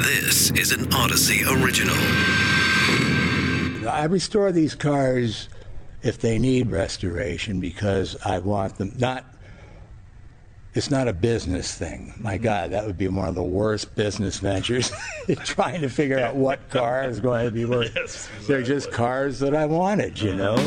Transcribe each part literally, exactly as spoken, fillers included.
This is an Odyssey original. I restore these cars if they need restoration because I want them not. It's not a business thing. My God, that would be one of the worst business ventures, trying to figure out what car is going to be worth. Yes, exactly. They're just cars that I wanted, you know.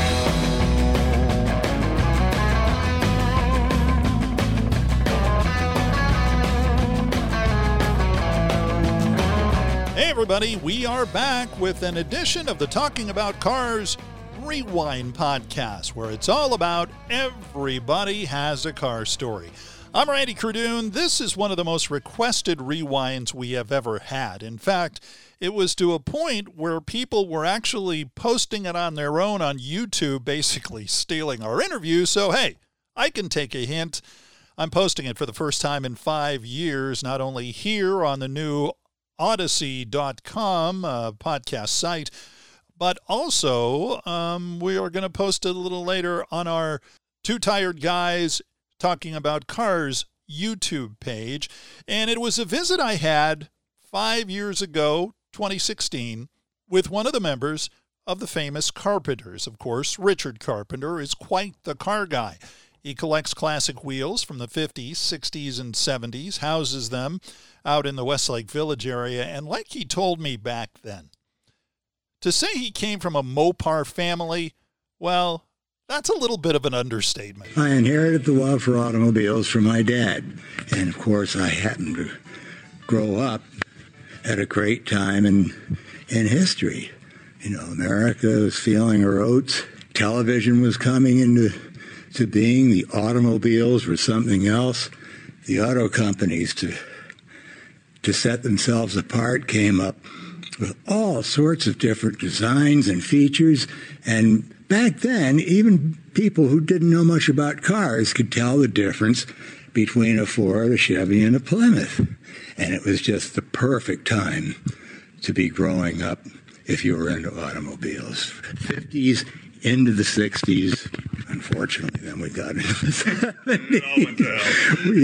Hey everybody, we are back with an edition of the Talking About Cars Rewind podcast, where it's all about everybody has a car story. I'm Randy Cardoon. This is one of the most requested rewinds we have ever had. In fact, it was to a point where people were actually posting it on their own on YouTube, basically stealing our interview. So, hey, I can take a hint. I'm posting it for the first time in five years, not only here on the new Odyssey dot com uh, podcast site, but also um, we are going to post it a little later on our Two Tired Guys Talking About Cars YouTube page. And it was a visit I had five years ago, twenty sixteen, with one of the members of the famous Carpenters. Of course, Richard Carpenter is quite the car guy. He collects classic wheels from the fifties, sixties, and seventies, houses them out in the Westlake Village area, and like he told me back then, to say he came from a Mopar family, well, that's a little bit of an understatement. I inherited the love for automobiles from my dad, and of course I happened to grow up at a great time in, in history. You know, America was feeling her oats, television was coming into to being, the automobiles were something else. The auto companies, to to set themselves apart, came up with all sorts of different designs and features. And back then, even people who didn't know much about cars could tell the difference between a Ford, a Chevy, and a Plymouth. And it was just the perfect time to be growing up if you were into automobiles. fifties into the sixties. Unfortunately, then we got into the seventies.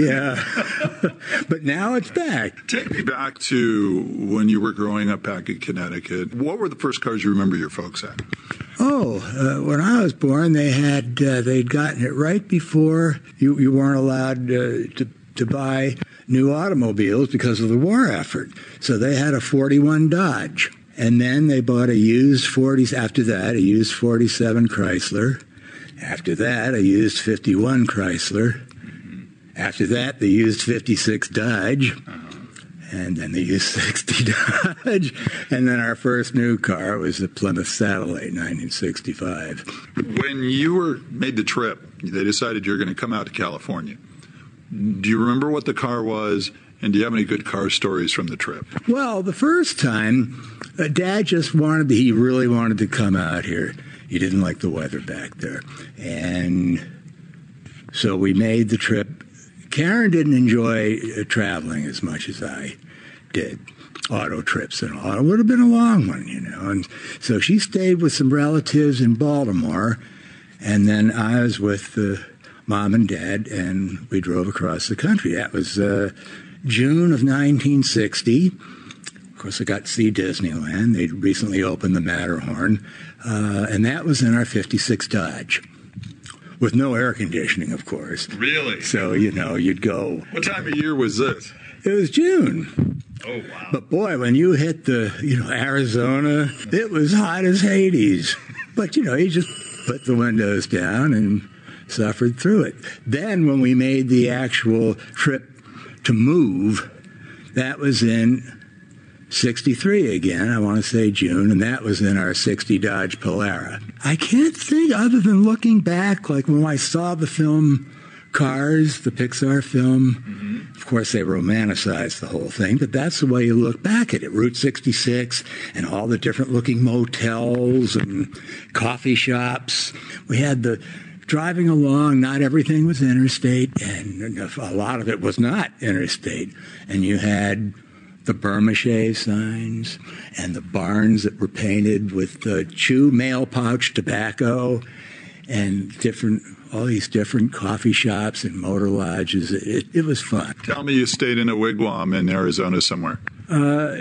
Yeah. But now it's back. Take me back to when you were growing up back in Connecticut. What were the first cars you remember your folks had? Oh, uh, when I was born, they had, uh, they'd gotten it right before you, you weren't allowed uh, to, to buy new automobiles because of the war effort. So they had a forty-one Dodge. And then they bought a used forties, after that, a used forty-seven Chrysler. After that, a used fifty-one Chrysler. After that, they used fifty-six Dodge. And then they used sixty Dodge. And then our first new car was the Plymouth Satellite, nineteen sixty-five. When you were made the trip, they decided you were going to come out to California. Do you remember what the car was? And do you have any good car stories from the trip? Well, the first time, uh, Dad just wanted, to, he really wanted to come out here. He didn't like the weather back there. And so we made the trip. Karen didn't enjoy uh, traveling as much as I did. Auto trips and all. It would have been a long one, you know. And so she stayed with some relatives in Baltimore. And then I was with uh, Mom and Dad, and we drove across the country. That was uh, June of nineteen sixty. Of course, I got to see Disneyland. They'd recently opened the Matterhorn. Uh, and that was in our fifty-six Dodge, with no air conditioning, of course. Really? So, you know, you'd go. What time of year was this? It was June. Oh, wow. But boy, when you hit the, you know, Arizona, it was hot as Hades. But, you know, you just put the windows down and suffered through it. Then when we made the actual trip to move, that was in sixty-three again, I want to say June, and that was in our sixty Dodge Polara. I can't think, other than looking back, like when I saw the film Cars, the Pixar film, mm-hmm. Of course they romanticized the whole thing, but that's the way you look back at it. Route sixty-six and all the different looking motels and coffee shops. We had the driving along, not everything was interstate, and a lot of it was not interstate. And you had the Burmache signs and the barns that were painted with the chew mail pouch tobacco and different, all these different coffee shops and motor lodges. It, it was fun. Tell me you stayed in a wigwam in Arizona somewhere. Uh,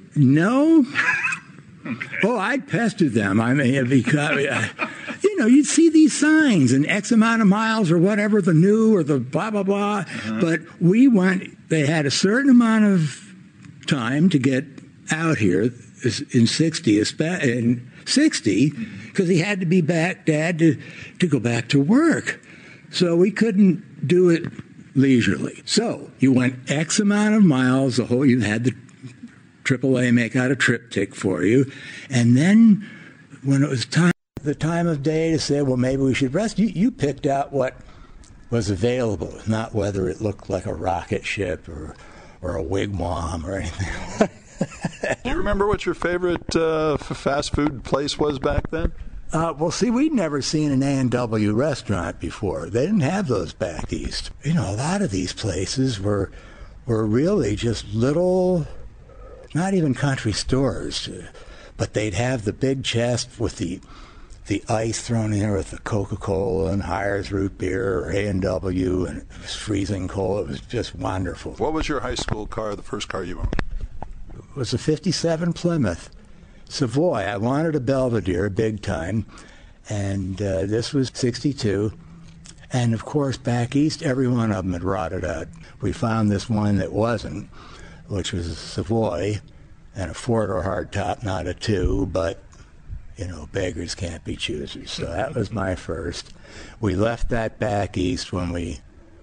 no. Okay. Oh, I'd pester them. I mean, because, you know, you'd see these signs and X amount of miles or whatever, the new or the blah, blah, blah. Uh-huh. But we went, they had a certain amount of time to get out here in sixty, in sixty, because he had to be back, Dad, to, to go back to work. So we couldn't do it leisurely. So you went X amount of miles, the whole, you had the triple A make out a triptych for you. And then when it was time, the time of day to say, well, maybe we should rest, you, you picked out what was available, not whether it looked like a rocket ship or, or a wigwam or anything. Do you remember what your favorite uh, fast food place was back then? Uh, well, see, we'd never seen an A and W restaurant before. They didn't have those back east. You know, a lot of these places were were really just little, not even country stores, but they'd have the big chest with the the ice thrown in there with the Coca-Cola and Hires root beer or A and W, and it was freezing cold. It was just wonderful. What was your high school car, the first car you owned? It was a fifty-seven Plymouth Savoy. I wanted a Belvedere big time, and uh, this was sixty-two. And, of course, back east, every one of them had rotted out. We found this one that wasn't, which was a Savoy and a four-door hardtop, not a two, but, you know, beggars can't be choosers. So that was my first. We left that back east when we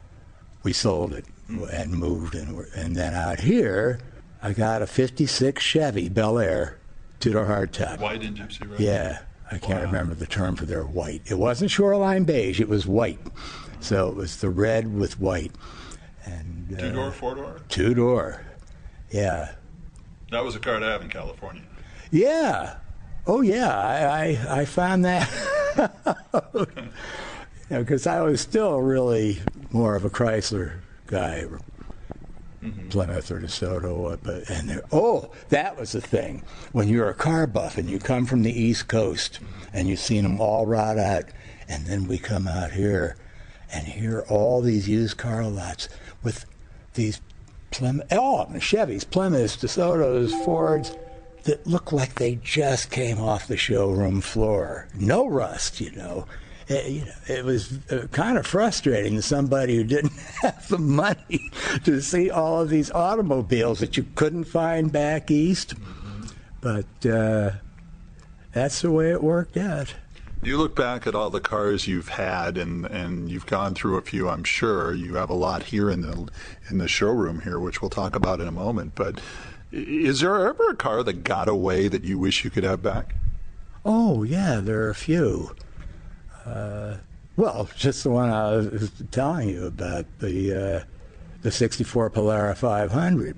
we sold it and moved, and, and then out here, I got a fifty-six Chevy Bel Air two-door hardtop. White and gypsy red? Yeah. I can't wow. remember the term for their white. It wasn't shoreline beige. It was white. So it was the red with white. And uh, two-door, four-door? Two-door. Yeah. That was a car to have in California. Yeah. Oh, yeah. I, I, I found that. Because you know, I was still really more of a Chrysler guy. Mm-hmm. Plymouth or DeSoto, but and there, oh, that was the thing. When you're a car buff and you come from the East Coast and you've seen them all rot out, and then we come out here and hear all these used car lots with these Plymouth, oh, Chevys, Plymouths, DeSotos, Fords that look like they just came off the showroom floor. No rust, you know. It, you know, it was uh, kind of frustrating to somebody who didn't have the money to see all of these automobiles that you couldn't find back east. But uh, that's the way it worked out. You look back at all the cars you've had, and, and you've gone through a few, I'm sure. You have a lot here in the in the showroom here, which we'll talk about in a moment. But is there ever a car that got away that you wish you could have back? Oh, yeah, there are a few. Uh, well, just the one I was telling you about, the uh, the sixty-four Polara five hundred.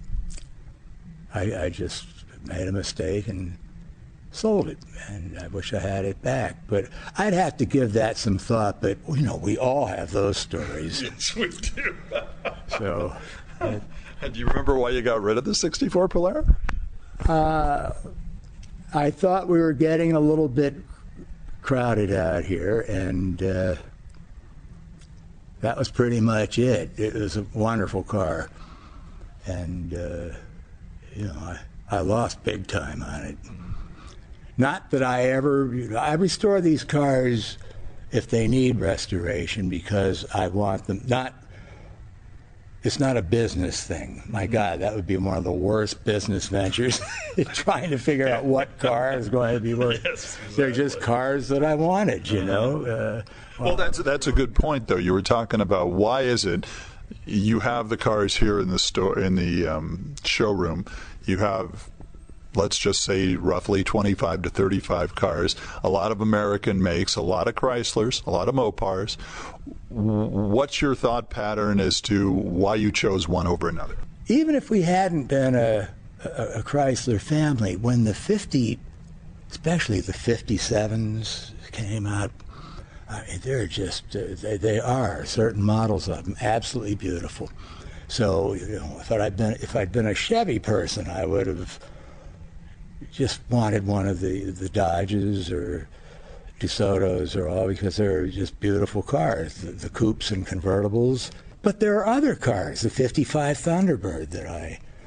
I, I just made a mistake and sold it, and I wish I had it back. But I'd have to give that some thought. But you know, we all have those stories. Yes, we do. So, uh, do you remember why you got rid of the sixty-four Polara? Uh, I thought we were getting a little bit crowded out here, and uh, that was pretty much it. It was a wonderful car, and uh, you know, I, I lost big time on it. Not that I ever, you know, I restore these cars if they need restoration because I want them not. It's not a business thing. My God, that would be one of the worst business ventures, trying to figure out what car is going to be worth. Yes, exactly. They're just cars that I wanted, you know. Uh, well, well, that's that's a good point, though. You were talking about why is it you have the cars here in the store in the um, showroom. You have, let's just say, roughly twenty-five to thirty-five cars. A lot of American makes, a lot of Chryslers, a lot of Mopars. What's your thought pattern as to why you chose one over another? Even if we hadn't been a, a, a Chrysler family, when the fifty, especially the fifty-sevens came out, I mean, they're just, uh, they, they are, certain models of them, absolutely beautiful. So, you know, if I'd been, if I'd been a Chevy person, I would have just wanted one of the, the Dodges or DeSotos or all, because they're just beautiful cars, the, the coupes and convertibles. But there are other cars, the fifty-five Thunderbird that I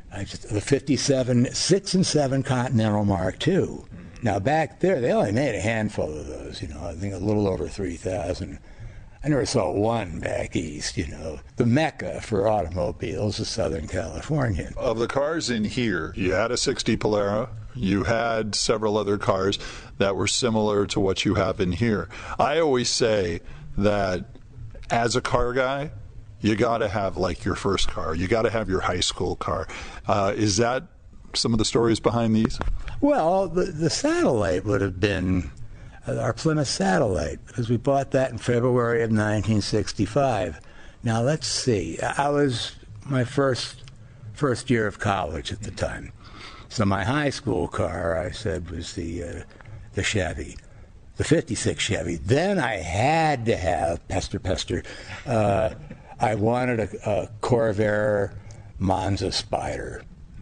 I just, the fifty-seven, six and seven Continental Mark two. Now, back there, they only made a handful of those, you know, I think a little over three thousand. I never saw one back east, you know. The mecca for automobiles is Southern California. Of the cars in here, you had a sixty Polara, you had several other cars that were similar to what you have in here. I always say that as a car guy, you got to have like your first car. You got to have your high school car. Uh, is that some of the stories behind these? Well, the, the Satellite would have been our Plymouth Satellite, because we bought that in February of nineteen sixty-five. Now, let's see. I was my first first year of college at the time. So my high school car, I said, was the uh, the Chevy, the fifty-six Chevy. Then I had to have, pester, pester, uh, I wanted a, a Corvair Monza Spider,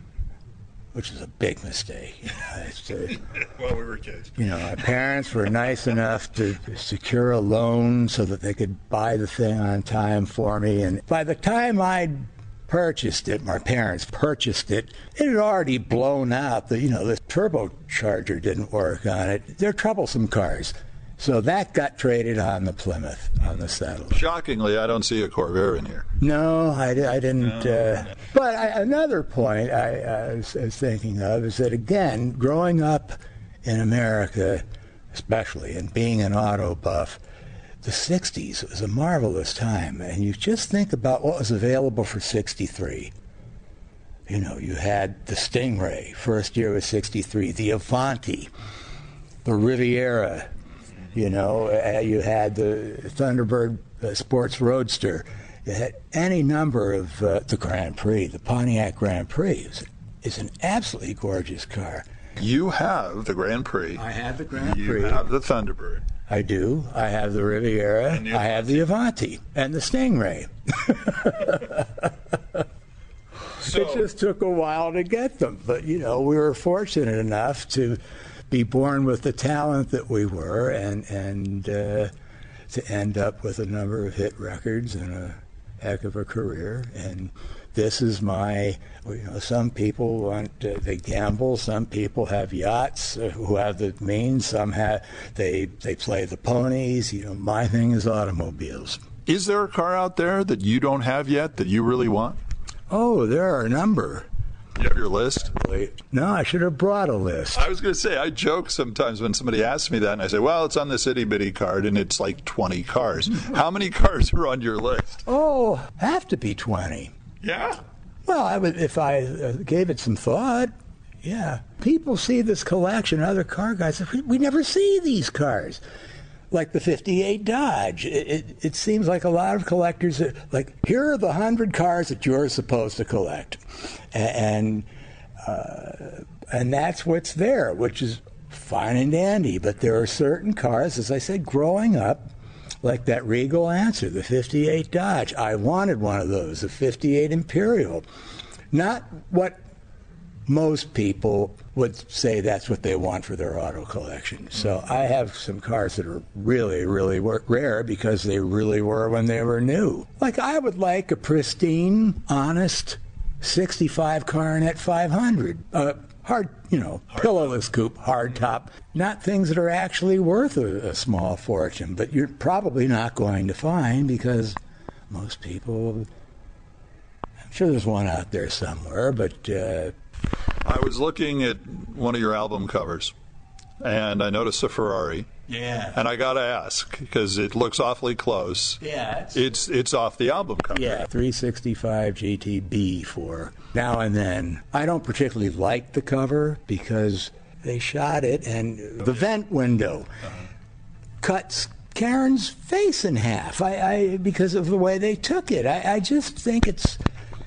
which is a big mistake. You know, it's, uh, well, we were kids. You know, my parents were nice enough to secure a loan so that they could buy the thing on time for me. And by the time I'd purchased it, my parents purchased it, it had already blown out. The, you know, the turbocharger didn't work on it. They're troublesome cars. So that got traded on the Plymouth, on the Satellite. Shockingly, I don't see a Corvair in here. No, I, I didn't. No. Uh, but I, another point I, I, was, I was thinking of is that, again, growing up in America, especially, and being an auto buff, the sixties was a marvelous time. And you just think about what was available for sixty-three. You know, you had the Stingray, first year was sixty-three, the Avanti, the Riviera. You know, uh, you had the Thunderbird uh, Sports Roadster. You had any number of uh, the Grand Prix. The Pontiac Grand Prix is, is an absolutely gorgeous car. You have the Grand Prix. I have the Grand you Prix. You have the Thunderbird. I do. I have the Riviera. I have the Avanti and the Stingray. So, it just took a while to get them. But, you know, we were fortunate enough to be born with the talent that we were, and and uh, to end up with a number of hit records and a heck of a career. And this is my, you know, some people want, uh, they gamble, some people have yachts uh, who have the means, some have, they, they play the ponies. You know, my thing is automobiles. Is there a car out there that you don't have yet that you really want? Oh, there are a number. You have your list? No, I should have brought a list. I was going to say, I joke sometimes when somebody asks me that, and I say, well, it's on this itty-bitty card, and it's like twenty cars. How many cars are on your list? Oh, have to be twenty. Yeah? Well, I would, if I uh, gave it some thought, yeah. People see this collection, other car guys, we, we never see these cars. Like the fifty-eight Dodge. It, it, it seems like a lot of collectors, are, like, here are the hundred cars that you're supposed to collect. And uh, and that's what's there, which is fine and dandy. But there are certain cars, as I said, growing up, like that Regal Answer, the fifty-eight Dodge. I wanted one of those, the fifty-eight Imperial. Not what most people would say that's what they want for their auto collection. So I have some cars that are really, really rare because they really were when they were new. Like, I would like a pristine, honest sixty-five Coronet five hundred. Uh, hard, you know, hard pillowless coupe, hard top. Not things that are actually worth a, a small fortune, but you're probably not going to find because most people, I'm sure there's one out there somewhere, but uh, I was looking at one of your album covers, and I noticed a Ferrari. Yeah. And I got to ask, because it looks awfully close. Yeah. It's, it's it's off the album cover. Yeah, three sixty-five G T B for Now and Then. I don't particularly like the cover because they shot it, and the vent window uh-huh. cuts Karen's face in half I, I because of the way they took it. I, I just think it's...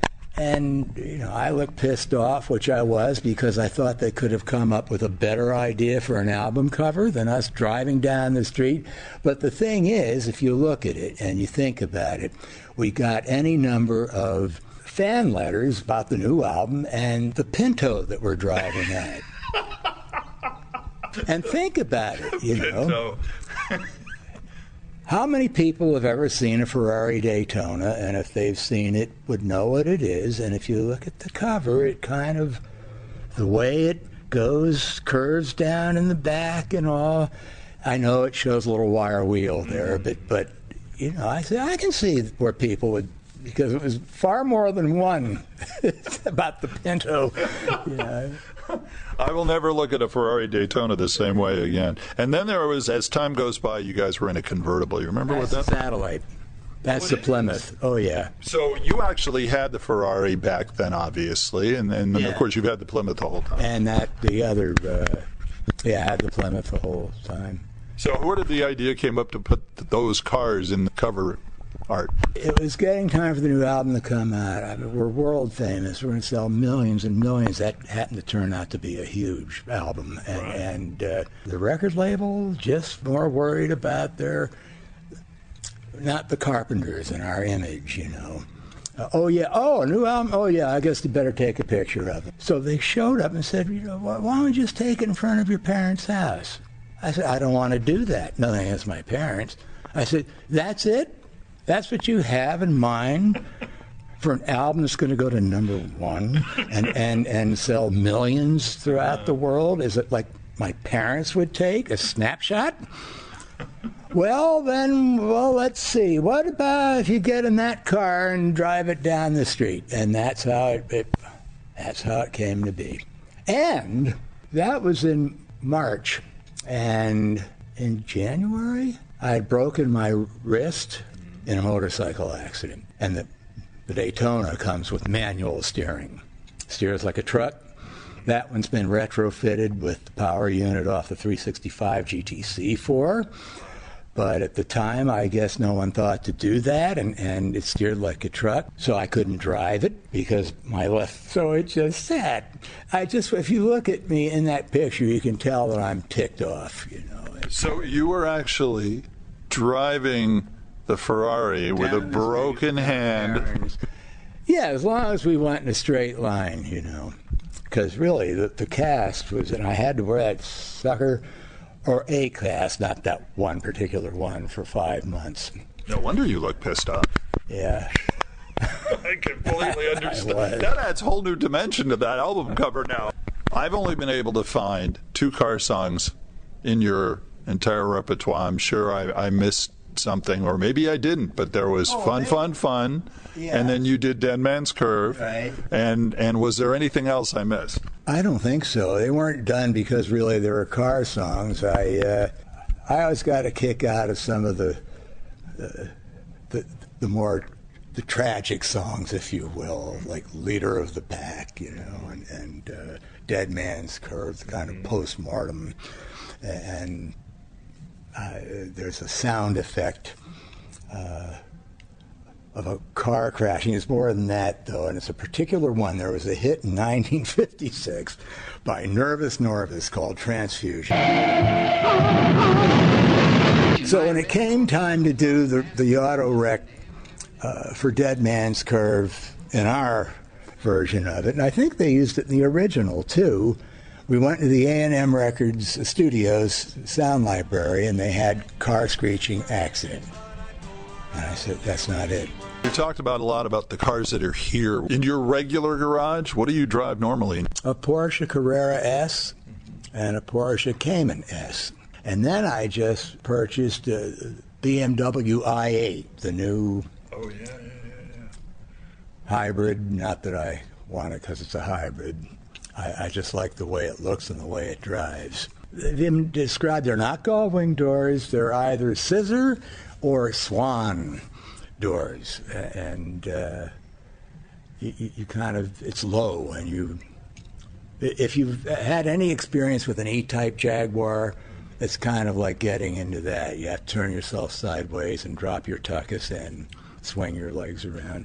And, you know, I looked pissed off, which I was, because I thought they could have come up with a better idea for an album cover than us driving down the street. But the thing is, if you look at it and you think about it, we got any number of fan letters about the new album and the Pinto that we're driving at. And think about it, you know. How many people have ever seen a Ferrari Daytona, and if they've seen it, would know what it is? And if you look at the cover, it kind of, the way it goes, curves down in the back and all. I know it shows a little wire wheel there, but, but you know, I say I can see where people would, because it was far more than one about the Pinto. You know. I will never look at a Ferrari Daytona the same way again. And then there was, as time goes by, you guys were in a convertible. You remember That's what that? Satellite. That's the Plymouth. Oh yeah. So you actually had the Ferrari back then, obviously, and then Yeah. of course you've had the Plymouth the whole time. And that the other, uh, yeah, I had the Plymouth the whole time. So where did the idea came up to put those cars in the cover art? It was getting time for the new album to come out. I mean, we're world famous. We're going to sell millions and millions. That happened to turn out to be a huge album. And, Right. and uh, the record label just more worried about their, not the Carpenters and our image, you know. Uh, oh, yeah. Oh, a new album? Oh, yeah, I guess you better take a picture of it. So they showed up and said, you know, why why don't we just take it in front of your parents' house? I said, I don't want to do that. Nothing against my parents. I said, that's it? That's what you have in mind for an album that's going to go to number one and, and, and sell millions throughout the world? Is it like my parents would take, a snapshot? Well, then, well, let's see. What about if you get in that car and drive it down the street? And that's how it, it that's how it came to be. And that was in March. And in January, I had broken my wrist in a motorcycle accident. And the, the Daytona comes with manual steering. Steers like a truck. That one's been retrofitted with the power unit off the three sixty-five G T C four. But at the time, I guess no one thought to do that, and, and it steered like a truck, so I couldn't drive it because my left, so it just sat. I just, if you look at me in that picture, you can tell that I'm ticked off, you know. So you were actually driving the Ferrari with a Down the broken street. hand. Yeah, as long as we went in a straight line, you know. Because really, the, the cast was, and I had to wear that sucker, or a cast, not that one particular one, for five months. No wonder you look pissed off. Yeah. I completely I understand. was. That adds a whole new dimension to that album cover now. I've only been able to find two car songs in your entire repertoire. I'm sure I, I missed something, or maybe I didn't, but there was Oh, Fun, maybe. Fun, Fun, Yeah. and then you did Dead Man's Curve. Right. And, and was there anything else I missed? I don't think so. They weren't done because really they were car songs. I uh, I always got a kick out of some of the uh, the the more the tragic songs, if you will, like Leader of the Pack, you know, and, and uh, Dead Man's Curve, kind of post-mortem. And uh, there's a sound effect uh, of a car crashing. It's more than that, though, and it's a particular one. There was a hit in nineteen fifty-six by Nervous Norvus called Transfusion. So when it came time to do the, the auto rec uh, for Dead Man's Curve in our version of it, and I think they used it in the original, too, we went to the A and M Records Studios sound library, and they had Car Screeching Accident. And I said, that's not it. You talked about a lot about the cars that are here. In your regular garage, what do you drive normally? A Porsche Carrera S and a Porsche Cayman S. And then I just purchased a B M W i eight, the new Oh, yeah, yeah, yeah. hybrid. Not that I want it because it's a hybrid. I, I just like the way it looks and the way it drives. Them described, they're not gull-wing doors. They're either scissor or swan doors. And uh, you, you, you kind of, it's low. And you, if you've had any experience with an E-type Jaguar, it's kind of like getting into that. You have to turn yourself sideways and drop your tuchus and swing your legs around.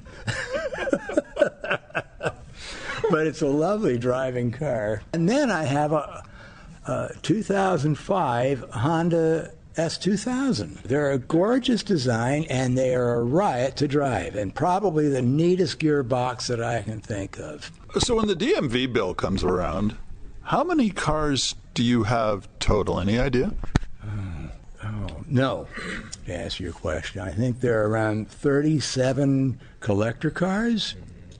But it's a lovely driving car. And then I have a, a two thousand five Honda S two thousand. They're a gorgeous design, and they are a riot to drive, and probably the neatest gearbox that I can think of. So when the D M V bill comes around, how many cars do you have total? Any idea? Oh, no. to answer your question. I think there are around thirty-seven collector cars.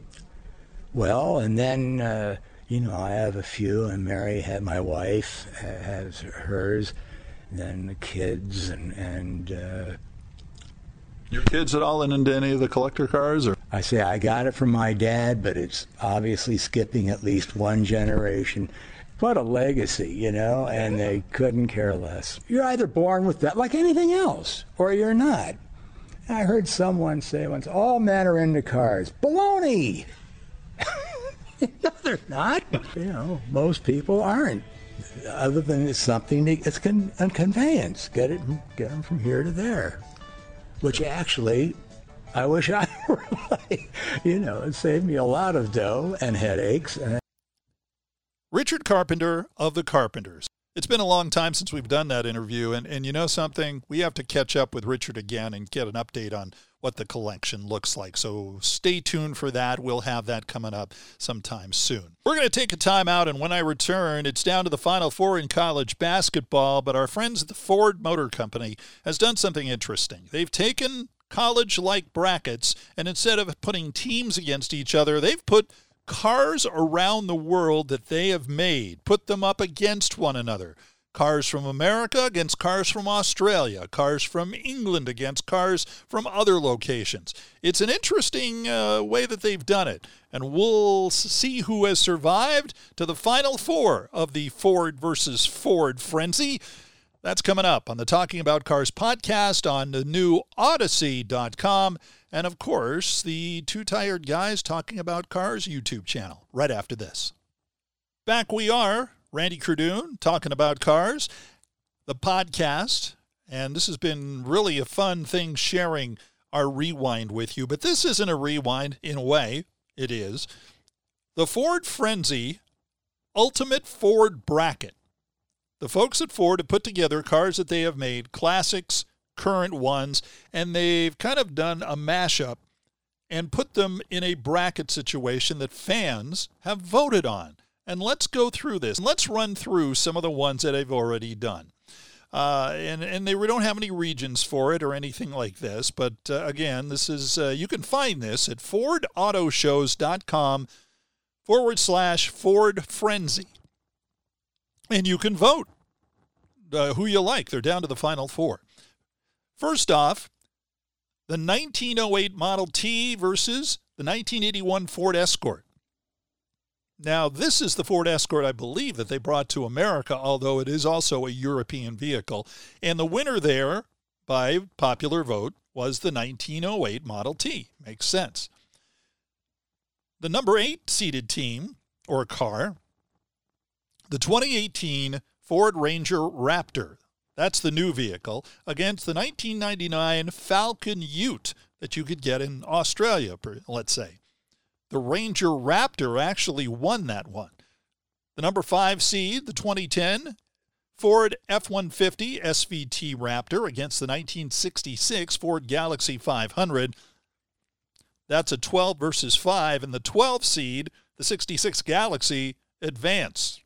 Well, and then, uh, you know, I have a few, and Mary had, my wife has hers, and then the kids, and, and uh, your kids at all into any of the collector cars? Or I say I got it from my dad, but it's obviously skipping at least one generation. What a legacy, you know, and they couldn't care less. You're either born with that, like anything else, or you're not. I heard someone say once, all men are into cars. Baloney! No, they're not. You know, most people aren't. Other than it's something, that, it's con- a conveyance. Get it, get them from here to there. Which actually, I wish I were like, you know, it saved me a lot of dough and headaches. And Richard Carpenter of the Carpenters. It's been a long time since we've done that interview, and, and you know something? We have to catch up with Richard again and get an update on what the collection looks like. So stay tuned for that. We'll have that coming up sometime soon. We're going to take a time out, and when I return, it's down to the Final Four in college basketball, but our friends at the Ford Motor Company has done something interesting. They've taken college-like brackets, and instead of putting teams against each other, they've put cars around the world that they have made, put them up against one another. Cars from America against cars from Australia, cars from England against cars from other locations. It's an interesting uh, way that they've done it, and we'll see who has survived to the Final Four of the Ford versus Ford frenzy. That's coming up on the Talking About Cars podcast on the new Odyssey dot com. And, of course, the Two Tired Guys Talking About Cars YouTube channel right after this. Back we are, Randy Cardoon, Talking About Cars, the podcast. And this has been really a fun thing sharing our rewind with you. But this isn't a rewind. In a way, it is. The Ford Frenzy Ultimate Ford Bracket. The folks at Ford have put together cars that they have made, classics, current ones, and they've kind of done a mashup and put them in a bracket situation that fans have voted on. And let's go through this. Let's run through some of the ones that I've already done. Uh, and, and they don't have any regions for it or anything like this. But, uh, again, this is uh, you can find this at Ford Auto Shows dot com forward slash Ford Frenzy. And you can vote uh, who you like. They're down to the final four. First off, the nineteen oh eight Model T versus the nineteen eighty-one Ford Escort. Now, this is the Ford Escort, I believe, that they brought to America, although it is also a European vehicle. And the winner there, by popular vote, was the nineteen oh eight Model T. Makes sense. The number eight seated team, or car, the twenty eighteen Ford Ranger Raptor. That's the new vehicle, against the nineteen ninety-nine Falcon Ute that you could get in Australia, let's say. The Ranger Raptor actually won that one. The number five seed, the twenty ten Ford F one fifty S V T Raptor against the nineteen sixty-six Ford Galaxie five hundred. That's a twelve versus five, and the twelve seed, the sixty-six Galaxie, advanced.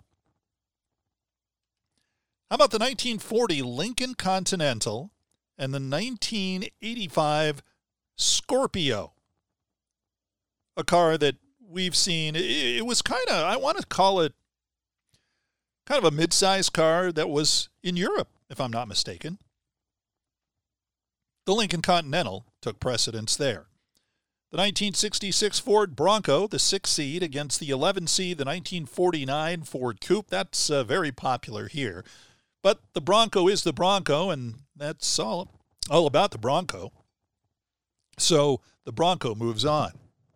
How about the nineteen forty Lincoln Continental and the nineteen eighty-five Scorpio? A car that we've seen, it was kind of, I want to call it kind of a mid-sized car that was in Europe, if I'm not mistaken. The Lincoln Continental took precedence there. The nineteen sixty-six Ford Bronco, the six seed, against the eleven seed, the nineteen forty-nine Ford Coupe. That's uh, very popular here. But the Bronco is the Bronco, and that's all, all about the Bronco. So the Bronco moves on.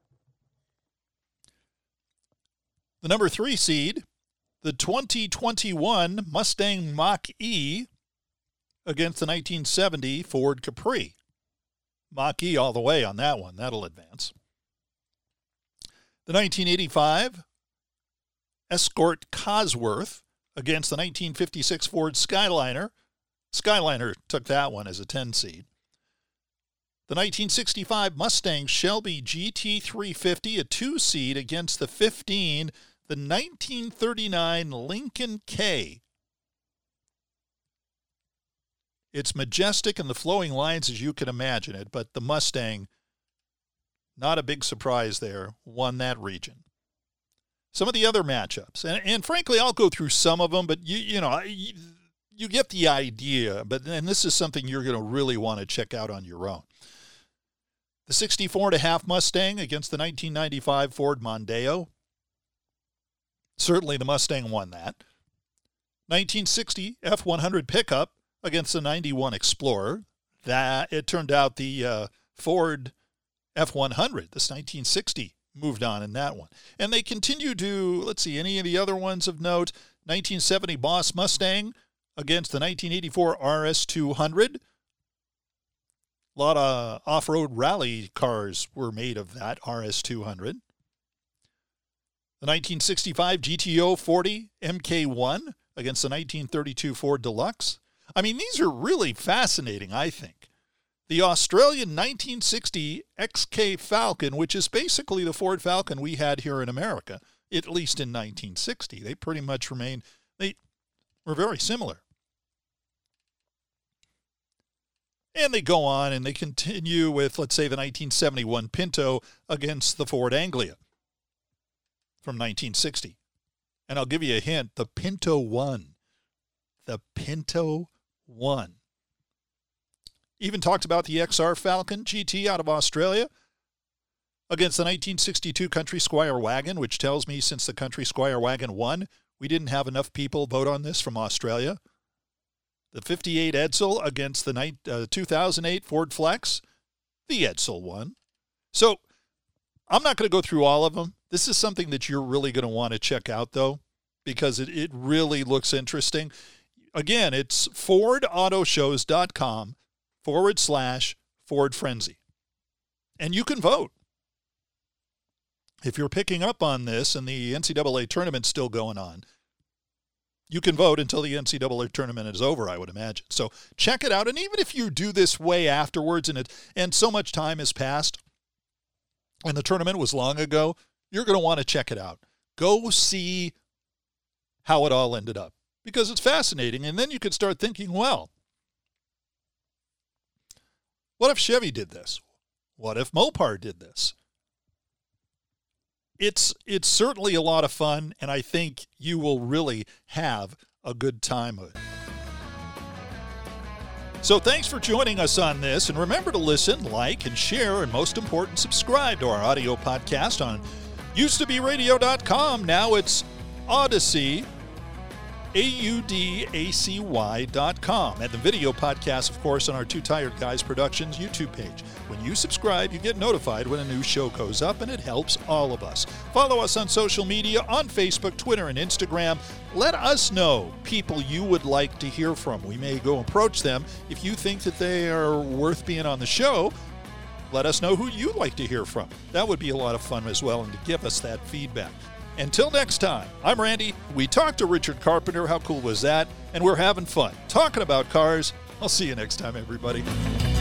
The number three seed, the twenty twenty-one Mustang Mach-E against the nineteen seventy Ford Capri. Mach-E all the way on that one. That'll advance. The nineteen eighty-five Escort Cosworth against the nineteen fifty-six Ford Skyliner. Skyliner took that one as a ten seed. The nineteen sixty-five Mustang Shelby G T three fifty, a two seed, against the fifteen, the nineteen thirty-nine Lincoln K. It's majestic and the flowing lines as you can imagine it, but the Mustang, not a big surprise there, won that region. Some of the other matchups, and, and frankly, I'll go through some of them, but you you know, you, you get the idea, but and this is something you're going to really want to check out on your own. The sixty-four and a half Mustang against the nineteen ninety-five Ford Mondeo. Certainly the Mustang won that. nineteen sixty F one hundred pickup against the ninety-one Explorer. That it turned out the uh, Ford F one hundred, this nineteen sixty, moved on in that one. And they continue to, let's see, any of the other ones of note, nineteen seventy Boss Mustang against the nineteen eighty-four R S two hundred. A lot of off-road rally cars were made of that R S two hundred. The nineteen sixty-five G T O forty M K one against the nineteen thirty-two Ford Deluxe. I mean, these are really fascinating, I think. The Australian nineteen sixty X K Falcon, which is basically the Ford Falcon we had here in America, at least in nineteen sixty. They pretty much remain, they were very similar. And they go on and they continue with, let's say, the nineteen seventy-one Pinto against the Ford Anglia from nineteen sixty. And I'll give you a hint, the Pinto won. The Pinto won. Even talked about the X R Falcon G T out of Australia against the nineteen sixty-two Country Squire Wagon, which tells me since the Country Squire Wagon won, we didn't have enough people vote on this from Australia. The fifty-eight Edsel against the uh, two thousand eight Ford Flex. The Edsel won. So I'm not going to go through all of them. This is something that you're really going to want to check out, though, because it, it really looks interesting. Again, it's FordAutoShows.com forward slash Ford Frenzy. And you can vote. If you're picking up on this and the N C double A tournament's still going on, you can vote until the N C double A tournament is over, I would imagine. So check it out. And even if you do this way afterwards and it and so much time has passed and the tournament was long ago, you're going to want to check it out. Go see how it all ended up because it's fascinating. And then you could start thinking, well, what if Chevy did this? What if Mopar did this? It's it's certainly a lot of fun, and I think you will really have a good time with it. So thanks for joining us on this, and remember to listen, like, and share, and most important, subscribe to our audio podcast on used to be radio dot com. Now it's Audacy, A U D A C Y dot com, and the video podcast, of course, on our Two Tired Guys Productions YouTube page. When you subscribe, you get notified when a new show goes up, and it helps all of us. Follow us on social media, on Facebook, Twitter, and Instagram. Let us know people you would like to hear from. We may go approach them. If you think that they are worth being on the show, let us know who you'd like to hear from. That would be a lot of fun as well, and to give us that feedback. Until next time, I'm Randy. We talked to Richard Carpenter. How cool was that? And we're having fun talking about cars. I'll see you next time, everybody.